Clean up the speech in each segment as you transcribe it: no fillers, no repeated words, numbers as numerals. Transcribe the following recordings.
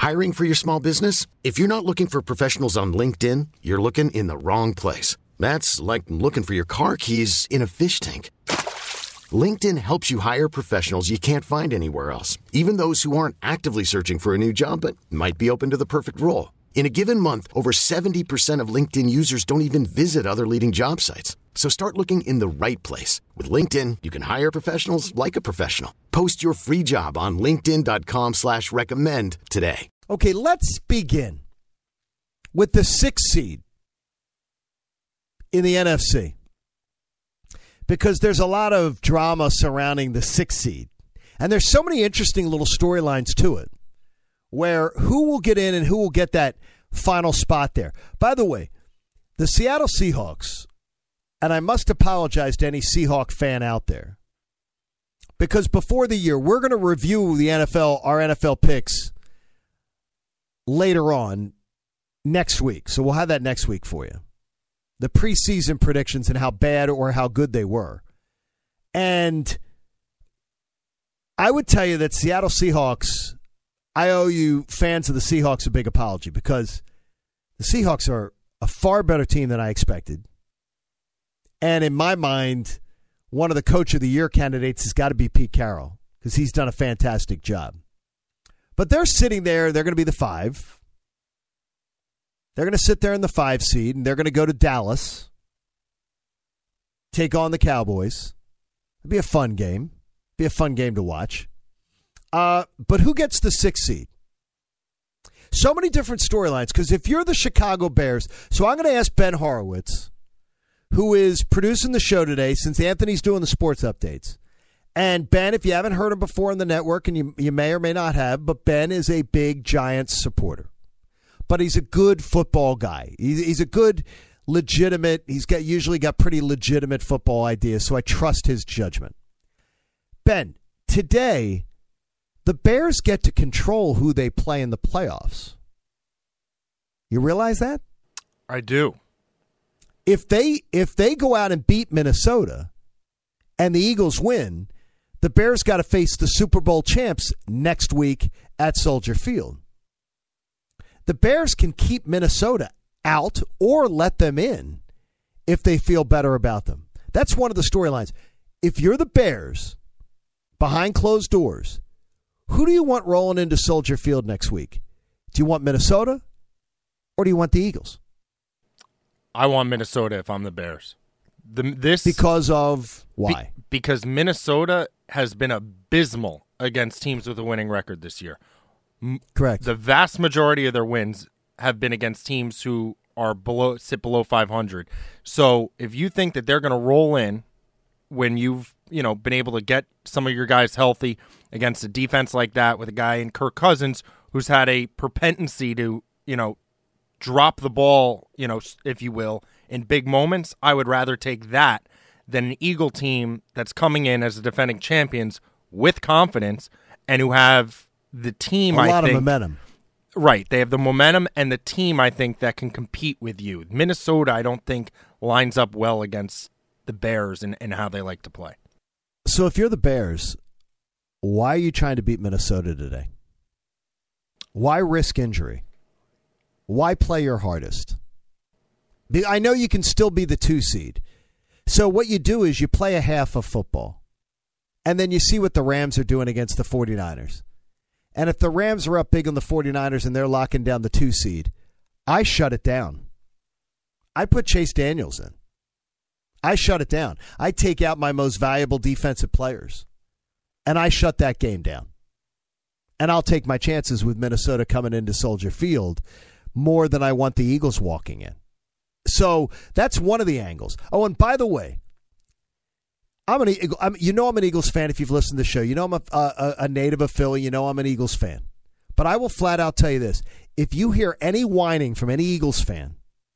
Hiring for your small business? If you're not looking for professionals on LinkedIn, you're looking in the wrong place. That's like looking for your car keys in a fish tank. LinkedIn helps you hire professionals you can't find anywhere else, even those who aren't actively searching for a new job but might be open to the perfect role. In a given month, over 70% of LinkedIn users don't even visit other leading job sites. So start looking in the right place. With LinkedIn, you can hire professionals like a professional. Post your free job on linkedin.com/recommend today. Okay, let's begin with the 6th seed in the NFC. Because there's a lot of drama surrounding the 6th seed. And there's so many interesting little storylines to it, where who will get in and who will get that final spot there. By the way, the Seattle Seahawks, and I must apologize to any Seahawk fan out there, because before the year, we're going to review the NFL, our NFL picks later on next week. So we'll have that next week for you. The preseason predictions and how bad or how good they were. And I would tell you that Seattle Seahawks, I owe you fans of the Seahawks a big apology, because the Seahawks are a far better team than I expected. And in my mind, one of the Coach of the Year candidates has got to be Pete Carroll, because he's done a fantastic job. But they're sitting there. They're going to be the 5. They're going to sit there in the 5 seed, and they're going to go to Dallas, take on the Cowboys. It'll be a fun game. Be a fun game to watch. But who gets the 6th seed? So many different storylines, because if you're the Chicago Bears, so I'm going to ask Ben Horowitz, who is producing the show today since Anthony's doing the sports updates. And Ben, if you haven't heard him before on the network, and you may or may not have, but Ben is a big Giants supporter. But he's a good football guy. He's a good, legitimate, usually got pretty legitimate football ideas, so I trust his judgment. Ben, today, the Bears get to control who they play in the playoffs. You realize that? I do. If they go out and beat Minnesota and the Eagles win, the Bears got to face the Super Bowl champs next week at Soldier Field. The Bears can keep Minnesota out or let them in if they feel better about them. That's one of the storylines. If you're the Bears, behind closed doors, who do you want rolling into Soldier Field next week? Do you want Minnesota or do you want the Eagles? I want Minnesota if I'm the Bears. Because of why? Because Minnesota has been abysmal against teams with a winning record this year. Correct. The vast majority of their wins have been against teams who are sit below 500. So if you think that they're going to roll in when you've been able to get some of your guys healthy against a defense like that, with a guy in Kirk Cousins who's had a propensity to drop the ball, if you will, in big moments, I would rather take that than an Eagle team that's coming in as the defending champions with confidence and who have the team, a lot of momentum. Right. They have the momentum and the team, I think, that can compete with you. Minnesota, I don't think, lines up well against the Bears and how they like to play. So if you're the Bears, why are you trying to beat Minnesota today? Why risk injury? Why play your hardest? I know you can still be the 2 seed. So what you do is you play a half of football, and then you see what the Rams are doing against the 49ers. And if the Rams are up big on the 49ers and they're locking down the 2 seed, I shut it down. I put Chase Daniels in. I shut it down. I take out my most valuable defensive players, and I shut that game down. And I'll take my chances with Minnesota coming into Soldier Field more than I want the Eagles walking in. So that's one of the angles. Oh, and by the way, I'm an Eagles fan if you've listened to the show. You know I'm a native of Philly. You know I'm an Eagles fan. But I will flat out tell you this. If you hear any whining from any Eagles fan,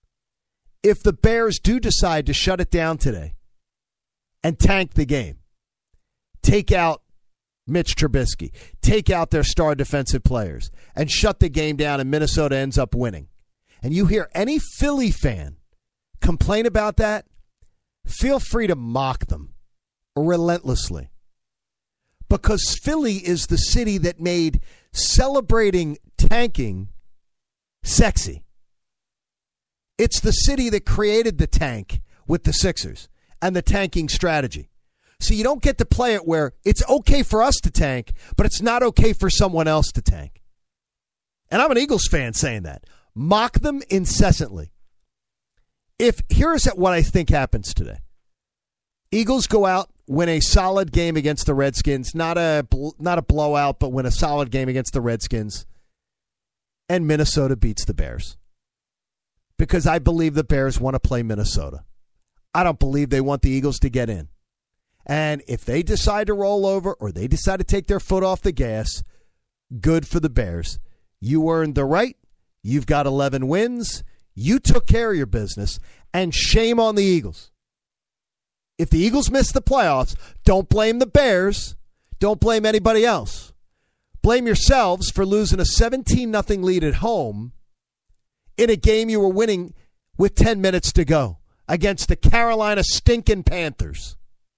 if the Bears do decide to shut it down today and tank the game, take out Mitch Trubisky, take out their star defensive players, and shut the game down and Minnesota ends up winning, and you hear any Philly fan complain about that, feel free to mock them relentlessly. Because Philly is the city that made celebrating tanking sexy. It's the city that created the tank with the Sixers and the tanking strategy. So you don't get to play it where it's okay for us to tank, but it's not okay for someone else to tank. And I'm an Eagles fan saying that. Mock them incessantly. Here's what I think happens today. Eagles go out, win a solid game against the Redskins, not a blowout, but win a solid game against the Redskins, and Minnesota beats the Bears. Because I believe the Bears want to play Minnesota. I don't believe they want the Eagles to get in. And if they decide to roll over or they decide to take their foot off the gas, good for the Bears. You earned the right. You've got 11 wins. You took care of your business. And shame on the Eagles. If the Eagles miss the playoffs, don't blame the Bears. Don't blame anybody else. Blame yourselves for losing a 17-0 lead at home in a game you were winning with 10 minutes to go against the Carolina stinking Panthers.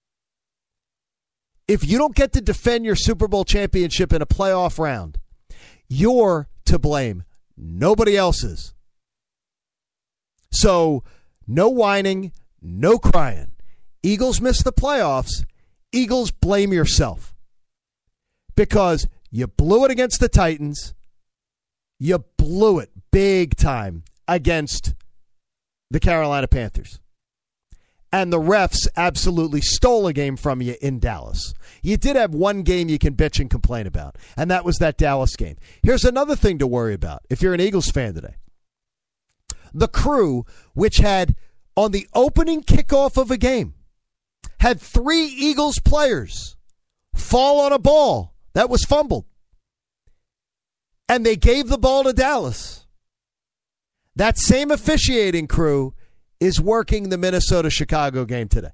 If you don't get to defend your Super Bowl championship in a playoff round, you're to blame. Nobody else is. So, no whining, no crying. Eagles miss the playoffs. Eagles, blame yourself. Because you blew it against the Titans. You blew it big time against the Carolina Panthers. And the refs absolutely stole a game from you in Dallas. You did have one game you can bitch and complain about, and that was that Dallas game. Here's another thing to worry about if you're an Eagles fan today. The Crew, which had, on the opening kickoff of a game, had 3 Eagles players fall on a ball that was fumbled. And they gave the ball to Dallas. That same officiating crew is working the Minnesota-Chicago game today.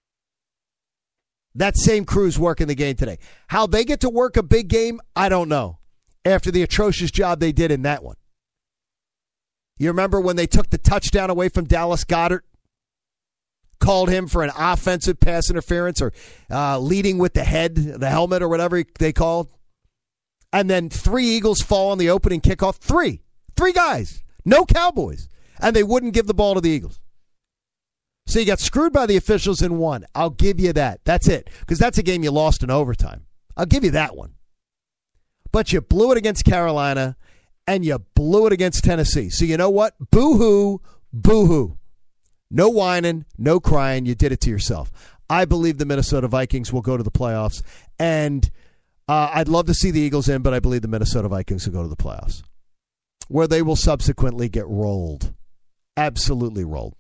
That same crew's working the game today. How they get to work a big game, I don't know, after the atrocious job they did in that one. You remember when they took the touchdown away from Dallas Goedert? Called him for an offensive pass interference or leading with the head, the helmet or whatever they called. And then 3 Eagles fall on the opening kickoff. 3 guys. No Cowboys. And they wouldn't give the ball to the Eagles. So you got screwed by the officials in one. I'll give you that. That's it. Because that's a game you lost in overtime. I'll give you that one. But you blew it against Carolina and you blew it against Tennessee. So you know what? Boo-hoo, boo-hoo. No whining, no crying. You did it to yourself. I believe the Minnesota Vikings will go to the playoffs. And I'd love to see the Eagles in, but I believe the Minnesota Vikings will go to the playoffs, where they will subsequently get rolled. Absolutely rolled.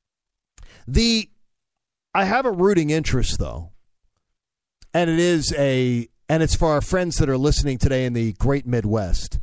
I have a rooting interest, though, and it's for our friends that are listening today in the great Midwest.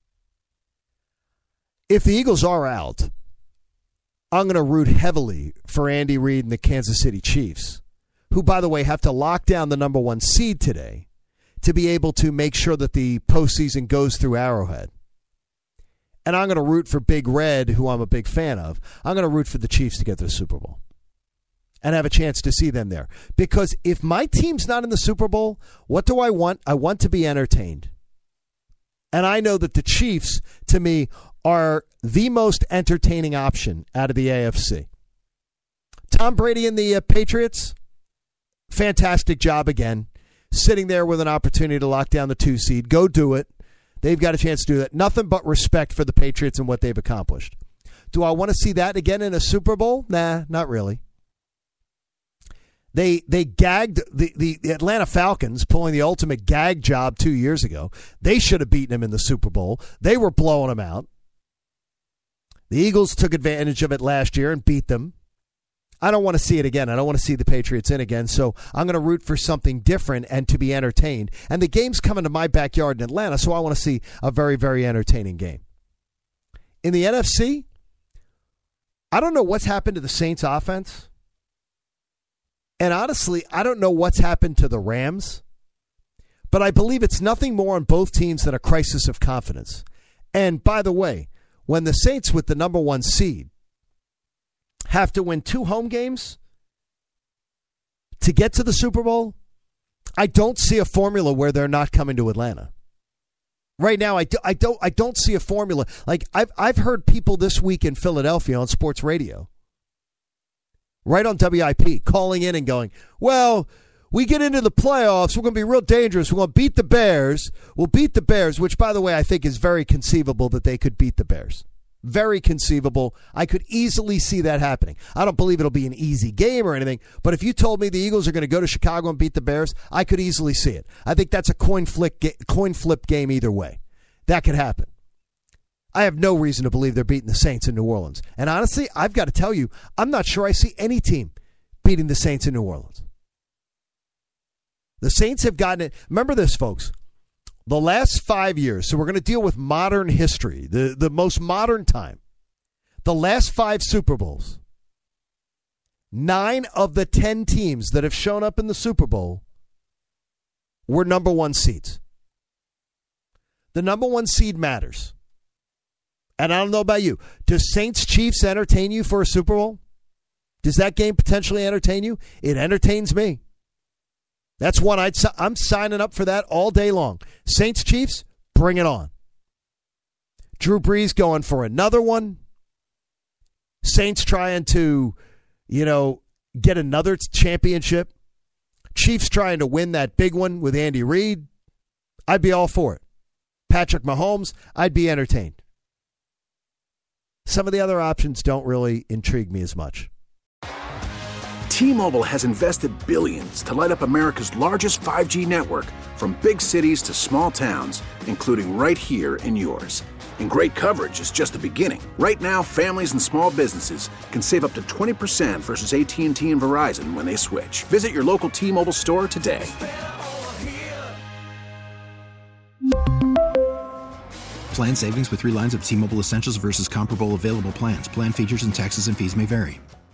If the Eagles are out, I'm going to root heavily for Andy Reid and the Kansas City Chiefs, who, by the way, have to lock down the number 1 seed today to be able to make sure that the postseason goes through Arrowhead. And I'm going to root for Big Red, who I'm a big fan of. I'm going to root for the Chiefs to get to the Super Bowl and have a chance to see them there. Because if my team's not in the Super Bowl, what do I want? I want to be entertained. And I know that the Chiefs, to me, are the most entertaining option out of the AFC. Tom Brady and the Patriots, fantastic job again. Sitting there with an opportunity to lock down the 2 seed. Go do it. They've got a chance to do that. Nothing but respect for the Patriots and what they've accomplished. Do I want to see that again in a Super Bowl? Nah, not really. They gagged the Atlanta Falcons, pulling the ultimate gag job 2 years ago. They should have beaten them in the Super Bowl. They were blowing them out. The Eagles took advantage of it last year and beat them. I don't want to see it again. I don't want to see the Patriots in again. So I'm going to root for something different and to be entertained. And the game's coming to my backyard in Atlanta, so I want to see a very, very entertaining game. In the NFC, I don't know what's happened to the Saints offense. And honestly, I don't know what's happened to the Rams. But I believe it's nothing more on both teams than a crisis of confidence. And by the way, when the Saints with the number 1 seed have to win 2 home games to get to the Super Bowl, I don't see a formula where they're not coming to Atlanta. Right now, I don't see a formula. Like I've heard people this week in Philadelphia on sports radio, right on WIP, calling in and going, well, we get into the playoffs, we're going to be real dangerous. We're going to beat the Bears. We'll beat the Bears, which, by the way, I think is very conceivable that they could beat the Bears. Very conceivable. I could easily see that happening. I don't believe it'll be an easy game or anything, but if you told me the Eagles are going to go to Chicago and beat the Bears, I could easily see it. I think that's a coin flip game either way. That could happen. I have no reason to believe they're beating the Saints in New Orleans. And honestly, I've got to tell you, I'm not sure I see any team beating the Saints in New Orleans. The Saints have gotten it. Remember this, folks. The last 5 years, so we're going to deal with modern history, the most modern time. The last 5 Super Bowls, 9 of the 10 teams that have shown up in the Super Bowl were number 1 seeds. The number 1 seed matters. And I don't know about you. Does Saints-Chiefs entertain you for a Super Bowl? Does that game potentially entertain you? It entertains me. That's one I'm signing up for that all day long. Saints-Chiefs, bring it on. Drew Brees going for another one. Saints trying to, get another championship. Chiefs trying to win that big one with Andy Reid. I'd be all for it. Patrick Mahomes, I'd be entertained. Some of the other options don't really intrigue me as much. T-Mobile has invested billions to light up America's largest 5G network, from big cities to small towns, including right here in yours. And great coverage is just the beginning. Right now, families and small businesses can save up to 20% versus AT&T and Verizon when they switch. Visit your local T-Mobile store today. Plan savings with 3 lines of T-Mobile Essentials versus comparable available plans. Plan features and taxes and fees may vary.